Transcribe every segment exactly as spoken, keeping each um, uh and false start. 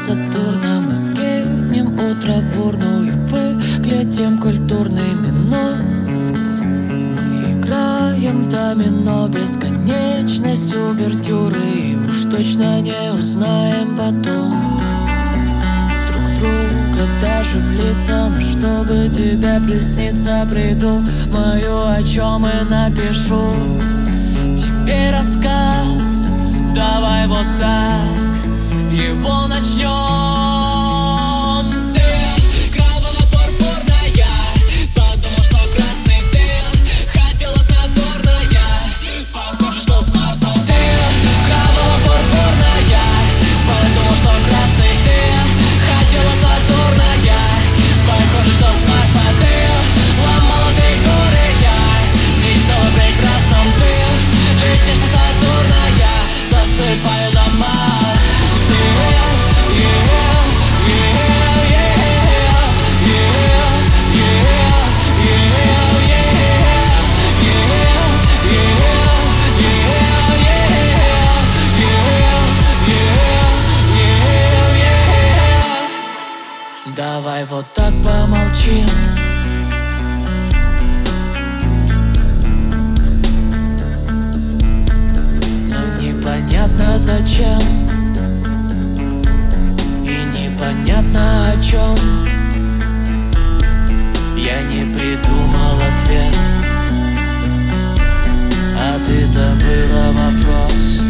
Сатурна мы скинем утро в урну и выглядим культурными, но мы играем в домино, бесконечность увертюры, и уж точно не узнаем потом друг друга даже в лица. Но чтобы тебе присниться, придумаю, о чем и напишу тебе рассказ. Давай вот так его начнем. Ты кроваво-пурпурная, подумал, что красный ты. Хотела Сатурная, похоже, что с Марса. Ты кроваво-пурпурная, подумал, что красный ты. Хотела Сатурная, похоже, что с Марса. Ты ломала фигуры, я мечтала о прекрасном. Ты летишь на Сатурная, засыпаю дома. Давай вот так помолчим. Но непонятно зачем и непонятно о чем. Я не придумал ответ, а ты забыла вопрос.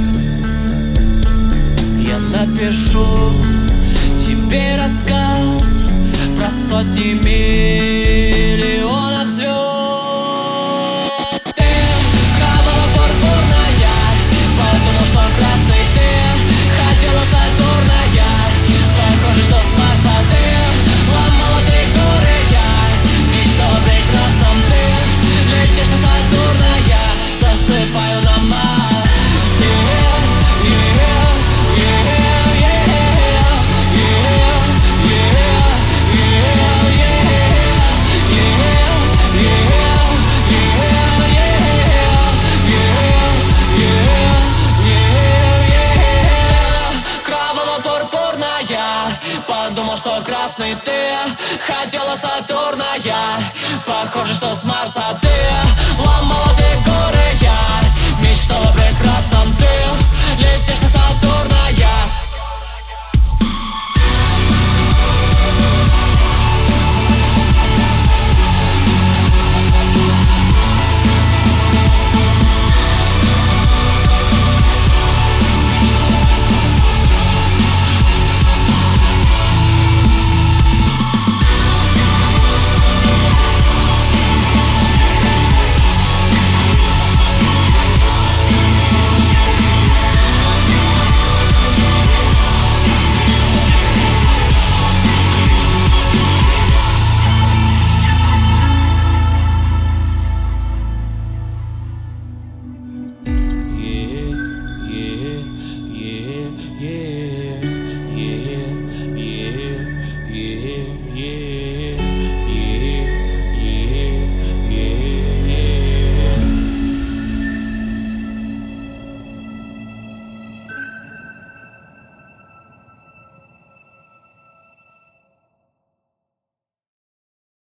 Я напишу тебе рассказ про сотни миллионов звезд. Ты кроваво-пурпурная, подумал, что красный ты. Хотела Сатурная, похоже, что с Марса. Ты ломала фигуры, я мечтала о прекрасном. Ты летишь на Сатурная, засыпаю дома. Подумал, что красный ты. Хотела Сатурная, похоже, что с Марса. Ты